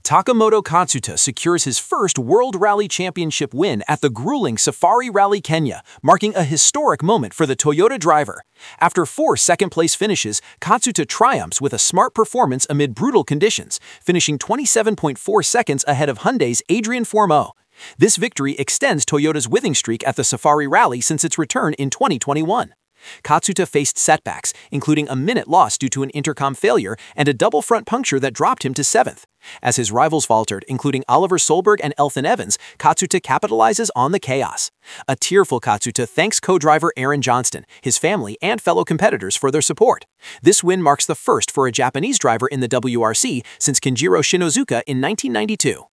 Takamoto Katsuta secures his first World Rally Championship win at the grueling Safari Rally Kenya, marking a historic moment for the Toyota driver. After 4 second-place finishes, Katsuta triumphs with a smart performance amid brutal conditions, finishing 27.4 seconds ahead of Hyundai's Adrian Fourmeau. This victory extends Toyota's winning streak at the Safari Rally since its return in 2021. Katsuta faced setbacks, including a minute loss due to an intercom failure and a double front puncture that dropped him to 7th. As his rivals faltered, including Oliver Solberg and Elfyn Evans, Katsuta capitalizes on the chaos. A tearful Katsuta thanks co-driver Aaron Johnston, his family, and fellow competitors for their support. This win marks the first for a Japanese driver in the WRC since Kenjiro Shinozuka in 1992.